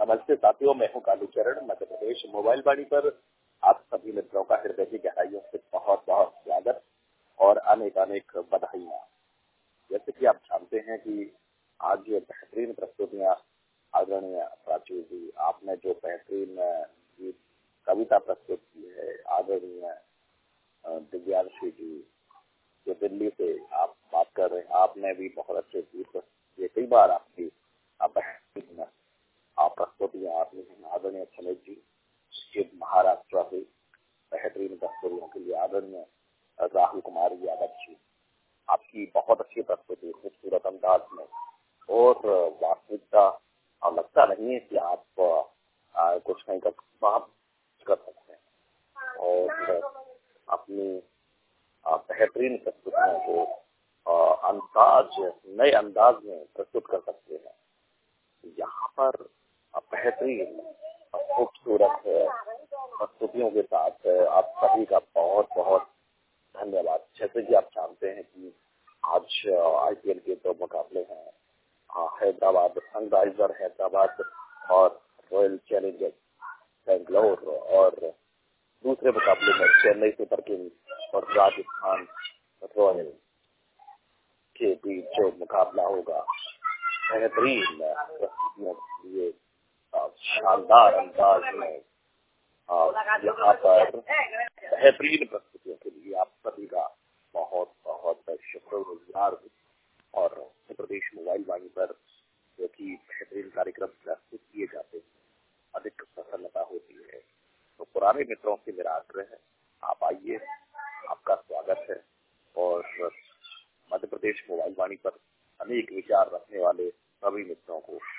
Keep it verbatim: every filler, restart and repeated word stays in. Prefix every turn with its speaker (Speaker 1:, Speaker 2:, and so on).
Speaker 1: नमस्ते साथियों, मैं हूँ कालूचरण। मध्य प्रदेश मोबाइल वाणी पर आप सभी मित्रों का हृदय की गहराइयों से बहुत बहुत स्वागत और अनेक अनेक बधाइयाँ। जैसे कि आप जानते हैं कि आज ये बेहतरीन प्रस्तुतियाँ आदरणीय प्राची जी, आपने जो बेहतरीन गीत कविता प्रस्तुत की है, आदरणीय दिव्यांशी जी जो दिल्ली से आप बात कर रहे हैं, आपने भी बहुत अच्छे गीत ये कई बार आपकी बेहतरीन आप प्रस्तुतियाँ आपने आदरणीय समेत जी के महाराष्ट्र से बेहतरीन प्रस्तुतियों के लिए आदरणीय राहुल कुमार यादव जी, आपकी बहुत अच्छी प्रस्तुति खूबसूरत अंदाज में और वास्तविकता लगता नहीं है कि आप आ, कुछ नहीं कर कर सकते हैं और अपनी बेहतरीन प्रस्तुतियों को अंदाज नए अंदाज में प्रस्तुत कर सकते हैं। यहाँ पर बेहतरीन खूबसूरत प्रस्तुतियों के साथ आप सभी का बहुत बहुत धन्यवाद। जैसे कि आप जानते हैं कि आज आईपीएल के दो मुकाबले हैं, हैदराबाद सनराइजर हैदराबाद और रॉयल चैलेंजर्स बेंगलोर, और दूसरे मुकाबले में चेन्नई सुपर किंग्स और राजस्थान रॉयल के बीच जो मुकाबला होगा, बेहतरीन प्रस्तुतियों के लिए शानदार अंदाज में यहाँ पर बेहतरीन प्रस्तुतियों के लिए आप सभी का बहुत बहुत शुक्रगुजार हूँ। और मध्य प्रदेश मोबाइल वाणी पर जो कि बेहतरीन कार्यक्रम प्रस्तुत किए जाते हैं, अधिक प्रसन्नता होती है। तो पुराने मित्रों से मेरा आग्रह है, आप आइए, आपका स्वागत है। और मध्य प्रदेश मोबाइल वाणी पर अनेक विचार रखने वाले सभी मित्रों को